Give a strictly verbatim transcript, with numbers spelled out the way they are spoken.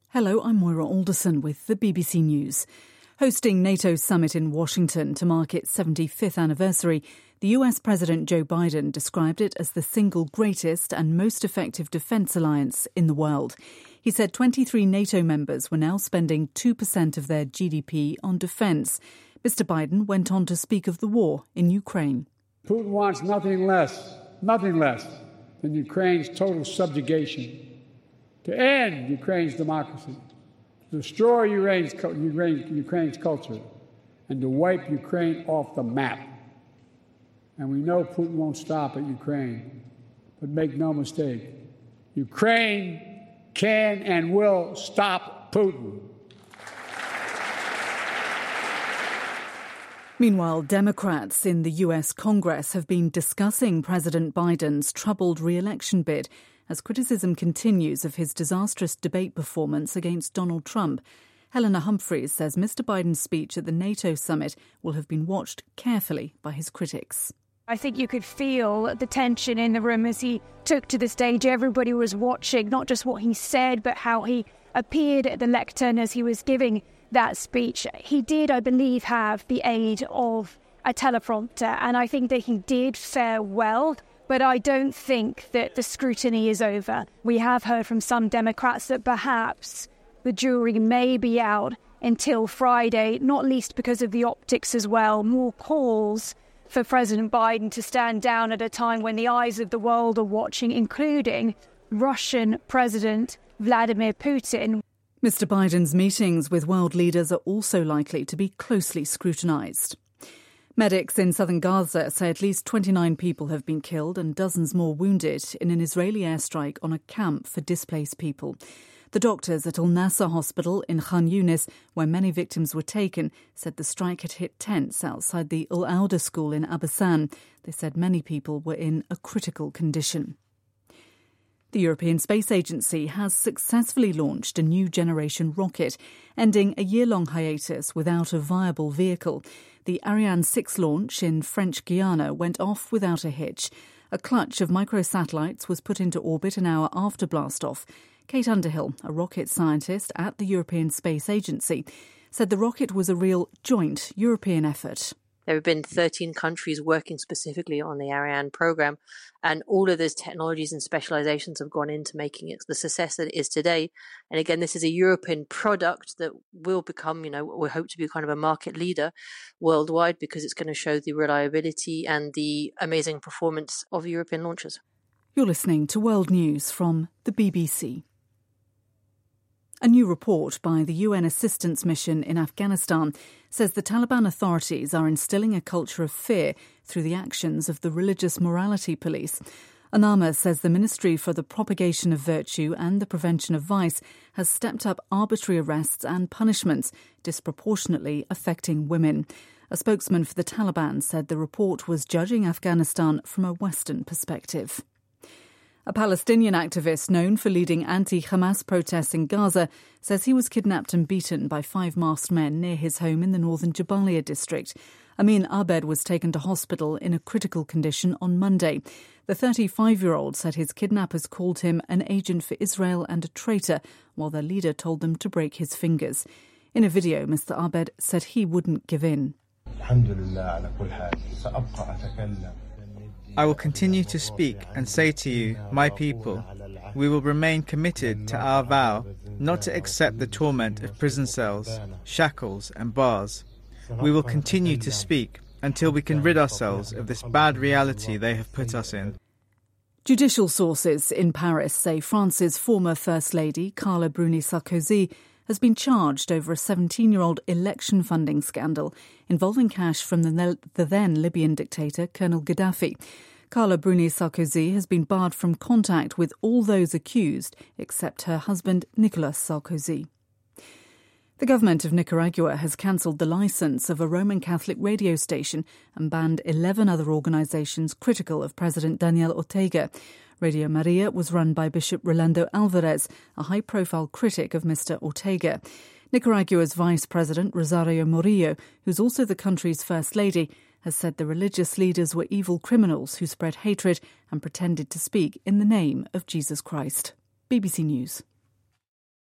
Hello, I'm Moira Alderson with the B B C News. Hosting NATO's summit in Washington to mark its seventy-fifth anniversary, the U S President Joe Biden described it as the single greatest and most effective defence alliance in the world. He said twenty-three NATO members were now spending two percent of their G D P on defence. Mister Biden went on to speak of the war in Ukraine. Putin wants nothing less, nothing less than Ukraine's total subjugation, to end Ukraine's democracy, to destroy Ukraine's, Ukraine's culture, and to wipe Ukraine off the map. And we know Putin won't stop at Ukraine. But make no mistake, Ukraine can and will stop Putin. Meanwhile, Democrats in the U S Congress have been discussing President Biden's troubled re-election bid as criticism continues of his disastrous debate performance against Donald Trump. Helena Humphreys says Mister Biden's speech at the NATO summit will have been watched carefully by his critics. I think you could feel the tension in the room as he took to the stage. Everybody was watching not just what he said, but how he appeared at the lectern as he was giving that speech. He did, I believe, have the aid of a teleprompter, and I think that he did fare well. But I don't think that the scrutiny is over. We have heard from some Democrats that perhaps the jury may be out until Friday, not least because of the optics as well. More calls for President Biden to stand down at a time when the eyes of the world are watching, including Russian President Vladimir Putin. Mister Biden's meetings with world leaders are also likely to be closely scrutinised. Medics in southern Gaza say at least twenty-nine people have been killed and dozens more wounded in an Israeli airstrike on a camp for displaced people. The doctors at Al-Nasser Hospital in Khan Yunis, where many victims were taken, said the strike had hit tents outside the Al-Auda school in Abasan. They said many people were in a critical condition. The European Space Agency has successfully launched a new generation rocket, ending a year-long hiatus without a viable vehicle. The Ariane six launch in French Guiana went off without a hitch. A clutch of microsatellites was put into orbit an hour after blastoff. Kate Underhill, a rocket scientist at the European Space Agency, said the rocket was a real joint European effort. There have been thirteen countries working specifically on the Ariane program, and all of those technologies and specializations have gone into making it the success that it is today. And again, this is a European product that will become, you know, we hope to be kind of a market leader worldwide, because it's going to show the reliability and the amazing performance of European launchers. You're listening to World News from the B B C. A new report by the U N Assistance Mission in Afghanistan says the Taliban authorities are instilling a culture of fear through the actions of the Religious Morality Police. Anama says the Ministry for the Propagation of Virtue and the Prevention of Vice has stepped up arbitrary arrests and punishments, disproportionately affecting women. A spokesman for the Taliban said the report was judging Afghanistan from a Western perspective. A Palestinian activist known for leading anti-Hamas protests in Gaza says he was kidnapped and beaten by five masked men near his home in the northern Jabalia district. Amin Abed was taken to hospital in a critical condition on Monday. The thirty-five-year-old said his kidnappers called him an agent for Israel and a traitor, while their leader told them to break his fingers. In a video, Mister Abed said he wouldn't give in. I will continue to speak and say to you, my people, we will remain committed to our vow not to accept the torment of prison cells, shackles and bars. We will continue to speak until we can rid ourselves of this bad reality they have put us in. Judicial sources in Paris say France's former First Lady, Carla Bruni Sarkozy, has been charged over a seventeen-year-old election funding scandal involving cash from the, the then Libyan dictator Colonel Gaddafi. Carla Bruni Sarkozy has been barred from contact with all those accused except her husband Nicolas Sarkozy. The government of Nicaragua has cancelled the licence of a Roman Catholic radio station and banned eleven other organisations critical of President Daniel Ortega. Radio Maria was run by Bishop Rolando Alvarez, a high-profile critic of Mister Ortega. Nicaragua's Vice President Rosario Murillo, who's also the country's First Lady, has said the religious leaders were evil criminals who spread hatred and pretended to speak in the name of Jesus Christ. B B C News.